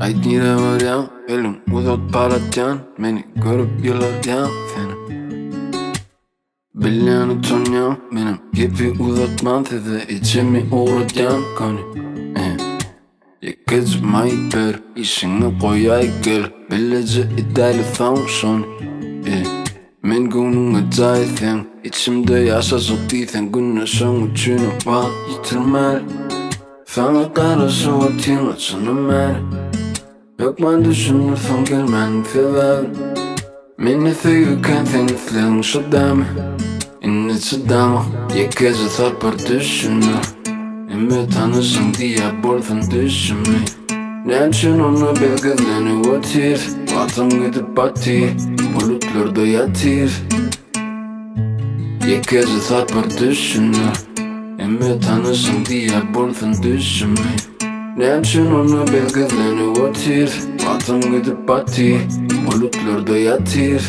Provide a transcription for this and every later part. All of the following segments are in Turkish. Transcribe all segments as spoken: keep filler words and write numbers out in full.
Aydın'a varyan, elim uzat palatyan. Beni görüp yıllardan seni Bilyani tanıyan, benim gibi uzatman size içimi uğratyan konu eh. Yakızmayı ver, işini koyay gel. Bilece iddialı sanmışsın eh. Men günün acaysen, içimde yaşasın değilsen. Güneşin uçunu var yitirmeli. Sana karşı o tinlaşını mer. Yok ben düşünürsün gelmen sever. Meni sevirken sen izleyin şu deme. İnne şu deme, yekece sarpar düşünür. Emme tanışın diye bolsun düşünme. Nelçin onu belgezleni otir. Vatım gidip batir, bulutlarda yatir. Yekece sarpar düşünür. Emme tanışın diye bolsun düşünme. Nelçin onu belgezleni otir. Vatım gidip batir, bulutlarda yatir.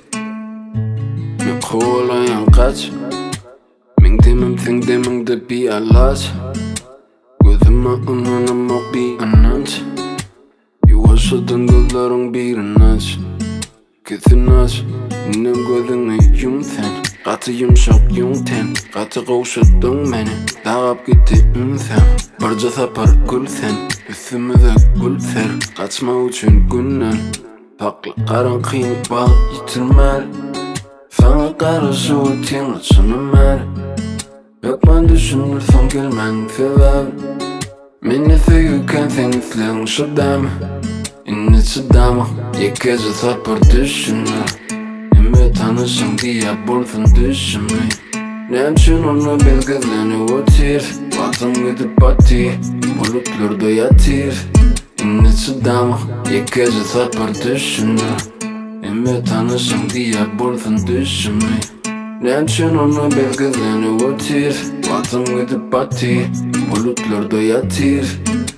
Me kovalayan kaç. Men demem sen demem de bir alaç. Gözüme inanmak bir inanç. Yuvaşadın gözlerin bir inanç. Kesin aç, inem gözünü yum sen. Katı yumşak yum ten. Katı kavuşattın beni. Dağıp gitti insan. Barca sapar gül sen. Üstümüze gül ser. Kaçma için günden. Haklı karanlığı bak yitirmeli. Sana karşı o tinlaşını mer. Yok ben düşünürsün gelmen sever. Meni sevirken sen izleyin şu deme. İnne şu deme, yekece sarpar düşünür. Emme tanışın diye bolsun düşünme. Nelçin onu belgezleni otir. Vatım gidip batir, bulutlarda yatir. İnne şu deme, yekece sarpar düşünür. Emme tanışın diye bolsun düşünme. Nelçin onu belgezleni otir. Vatım gidip batir, bulutlarda yatir.